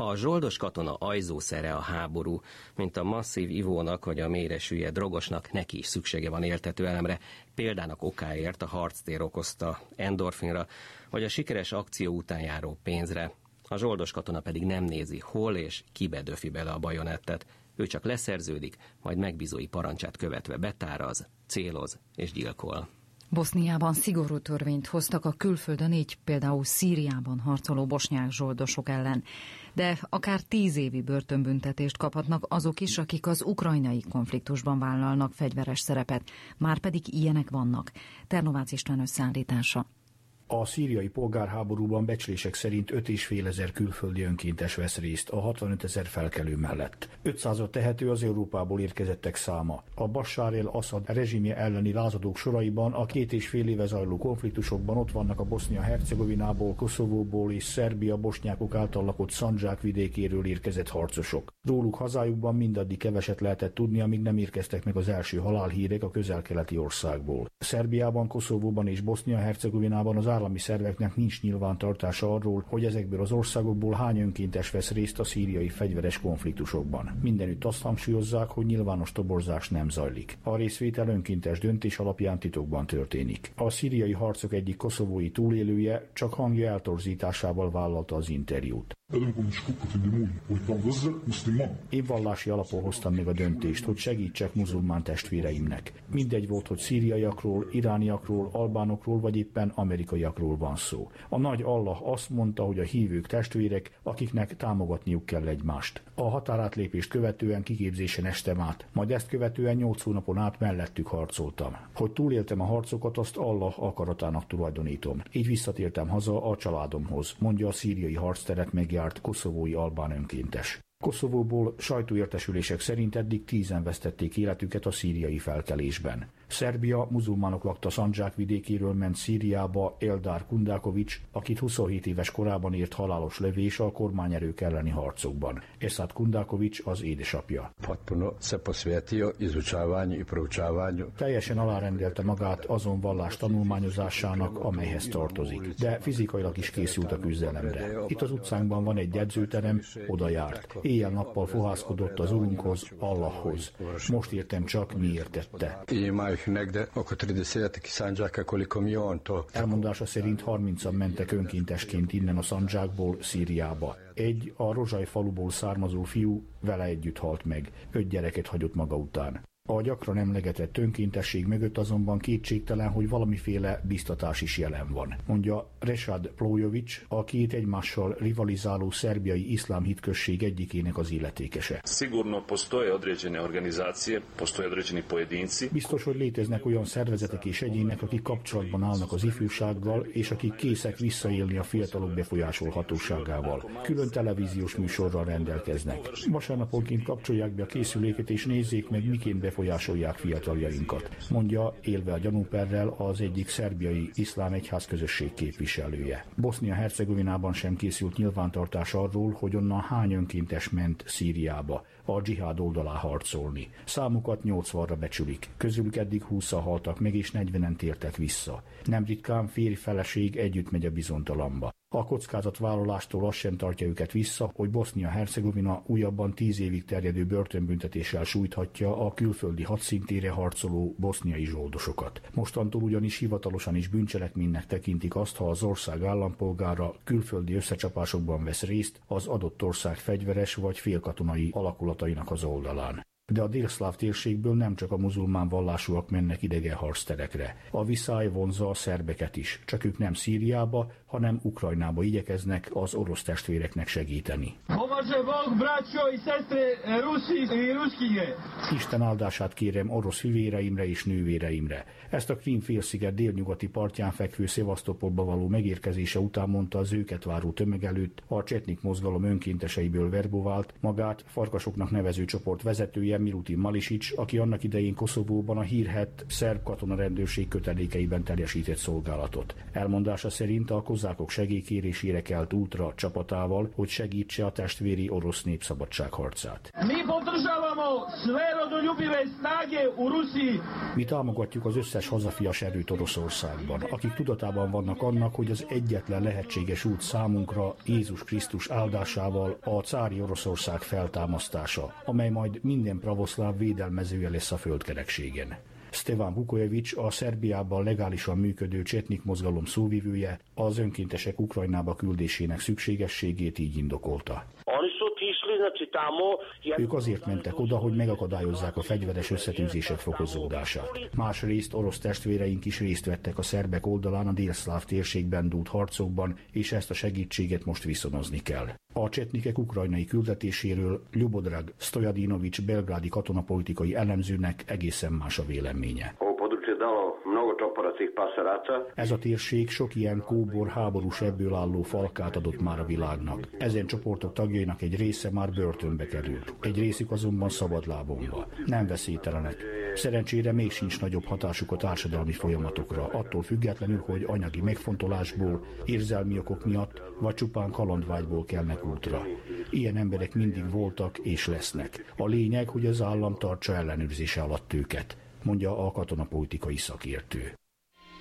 A zsoldos katona ajzószere a háború, mint a masszív ivónak vagy a mélyre süllyedt drogosnak neki is szüksége van éltető elemre, példának okáért a harctér okozta endorfinra, vagy a sikeres akció után járó pénzre. A zsoldos katona pedig nem nézi, hol és kibe döfi bele a bajonettet. Ő csak leszerződik, majd megbízói parancsát követve betáraz, céloz és gyilkol. Boszniában szigorú törvényt hoztak a külföldön, így például Szíriában harcoló bosnyák zsoldosok ellen. De akár 10 évi börtönbüntetést kaphatnak azok is, akik az ukrajnai konfliktusban vállalnak fegyveres szerepet. Márpedig ilyenek vannak. Ternovácz István összeállítása. A szíriai polgárháborúban becslések szerint 5,5 ezer külföldi önkéntes vesz részt a 65 000 felkelő mellett. 500-at tehető az Európából érkezettek száma. A Bashar el-Assad rezsimje elleni lázadók soraiban a 2,5 éve zajló konfliktusokban ott vannak a Bosznia-Hercegovinából, Koszovóból és Szerbia bosnyákok által lakott Szandzsák vidékéről érkezett harcosok. Róluk hazájukban mindaddig keveset lehetett tudni, amíg nem érkeztek meg az első halálhírek a közel-keleti országból. Szerbiában, Koszovóban és Bosznia-Hercegovinában az állami szerveknek nincs nyilvántartása arról, hogy ezekből az országokból hány önkéntes vesz részt a szíriai fegyveres konfliktusokban. Mindenütt azt hangsúlyozzák, hogy nyilvános toborzás nem zajlik. A részvétel önkéntes döntés alapján titokban történik. A szíriai harcok egyik koszovói túlélője csak hangja eltorzításával vállalta az interjút. Én vallási alapon hoztam meg a döntést, hogy segítsek muzulmán testvéreimnek. Mindegy volt, hogy szíriaiakról, irániakról, albánokról vagy éppen amerikaiakról van szó. A nagy Allah azt mondta, hogy a hívők testvérek, akiknek támogatniuk kell egymást. A határátlépést követően kiképzésen estem át, majd ezt követően 8 hónapon át mellettük harcoltam. Hogy túléltem a harcokat, azt Allah akaratának tulajdonítom. Így visszatértem haza a családomhoz, mondja a szíriai harcteret megjárt koszovói albán önkéntes. Koszovóból sajtóértesülések szerint eddig 10-en vesztették életüket a szíriai felkelésben. Szerbia muzulmánok lakta Szandzsák vidékéről ment Szíriába Eldar Kundakovics, akit 27 éves korában ért halálos lövés a kormányerők elleni harcokban. Esad Kundakovics az édesapja. Teljesen alárendelte magát azon vallás tanulmányozásának, amelyhez tartozik, de fizikailag is készült a küzdelemre. Itt az utcánkban van egy edzőterem, oda járt. Éjjel-nappal fohászkodott az Urunkhoz, Allahhoz. Most értem csak, miért tette. Elmondása szerint 30-an mentek önkéntesként innen a Szandzsákból Szíriába. Egy a Rozsaj faluból származó fiú vele együtt halt meg, 5 gyereket hagyott maga után. A gyakran emlegetett önkéntesség mögött azonban kétségtelen, hogy valamiféle biztatás is jelen van, mondja Resad Plojović, a két egymással rivalizáló szerbiai iszlám hitközség egyikének az illetékese. Biztos, hogy léteznek olyan szervezetek és egyének, akik kapcsolatban állnak az ifjúsággal, és akik készek visszaélni a fiatalok befolyásolhatóságával. Külön televíziós műsorral rendelkeznek. Vasárnaponként kapcsolják be a készüléket és nézzék meg, miként befolyásolják fiataljainkat, mondja élve a gyanúperrel az egyik szerbiai iszlám egyházközösség képviselője. Bosznia-Hercegovinában sem készült nyilvántartás arról, hogy onnan hány önkéntes ment Szíriába a dzsihád oldalá harcolni. Számukat 80-ra becsülik, közülük eddig 20-an haltak meg és 40-en tértek vissza. Nem ritkán férj-feleség együtt megy a bizonytalanba. A kockázatvállalástól azt sem tartja őket vissza, hogy Bosznia-Hercegovina újabban 10 évig terjedő börtönbüntetéssel sújthatja a külföldi hadszintére harcoló boszniai zsoldosokat. Mostantól ugyanis hivatalosan is bűncselekménynek tekintik azt, ha az ország állampolgára külföldi összecsapásokban vesz részt az adott ország fegyveres vagy félkatonai alakulatainak az oldalán. De a délszláv térségből nem csak a muzulmán vallásúak mennek idegen harcterekre. A viszály vonzza a szerbeket is, csak ők nem Szíriába, hanem Ukrajnába igyekeznek az orosz testvéreknek segíteni. Isten áldását kérem orosz hüvéreimre és nővéreimre. Ezt a Krím-félsziget délnyugati partján fekvő Szevasztopolba való megérkezése után mondta az őket váró tömeg előtt a Csetnik mozgalom önkénteseiből verbovált, magát Farkasoknak nevező csoport vezetője, férje Milutin Malisic, aki annak idején Koszovóban a hírhedt szerb katonarendőrség kötelékeiben teljesített szolgálatot. Elmondása szerint a kozákok segélykérésére kelt útra csapatával, hogy segítse a testvéri orosz népszabadságharcát. Mi támogatjuk az összes hazafias erőt Oroszországban, akik tudatában vannak annak, hogy az egyetlen lehetséges út számunkra Jézus Krisztus áldásával a cári Oroszország feltámasztása, amely majd minden pravoszláv védelmezője lesz a földkerekségen. Stevan Vukojevics, a Szerbiában legálisan működő Csetnik mozgalom szóvivője, az önkéntesek Ukrajnába küldésének szükségességét így indokolta. Ők azért mentek oda, hogy megakadályozzák a fegyveres összetűzések fokozódását. Másrészt orosz testvéreink is részt vettek a szerbek oldalán a délszláv térségben dúlt harcokban, és ezt a segítséget most viszonozni kell. A csetnikek ukrajnai küldetéséről Ljubodrag Stojadinovics belgrádi katonapolitikai elemzőnek egészen más a véleménye. Ez a térség sok ilyen kóbor háborús ebből álló falkát adott már a világnak. Ezen csoportok tagjainak egy része már börtönbe került. Egy részük azonban szabadlábon van. Nem veszélytelenek. Szerencsére még sincs nagyobb hatásuk a társadalmi folyamatokra, attól függetlenül, hogy anyagi megfontolásból, érzelmi okok miatt, vagy csupán kalandvágyból kelnek útra. Ilyen emberek mindig voltak és lesznek. A lényeg, hogy az állam tartsa ellenőrzése alatt őket, mondja a katonapolitikai szakértő.